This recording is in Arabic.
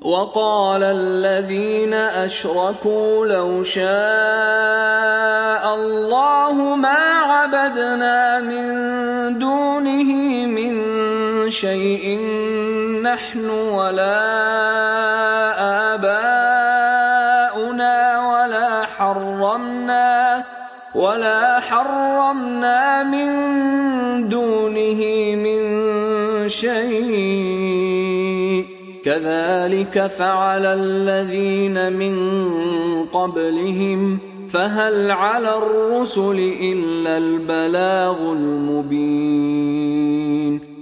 وقال الذين أشركوا لو شاء الله ما عبدنا من دونه من شيء نحن ولا آباؤنا ولا حرمنا من دونه من شيء كذلك فعل الذين من قبلهم فهل على الرسل إلا البلاغ المبين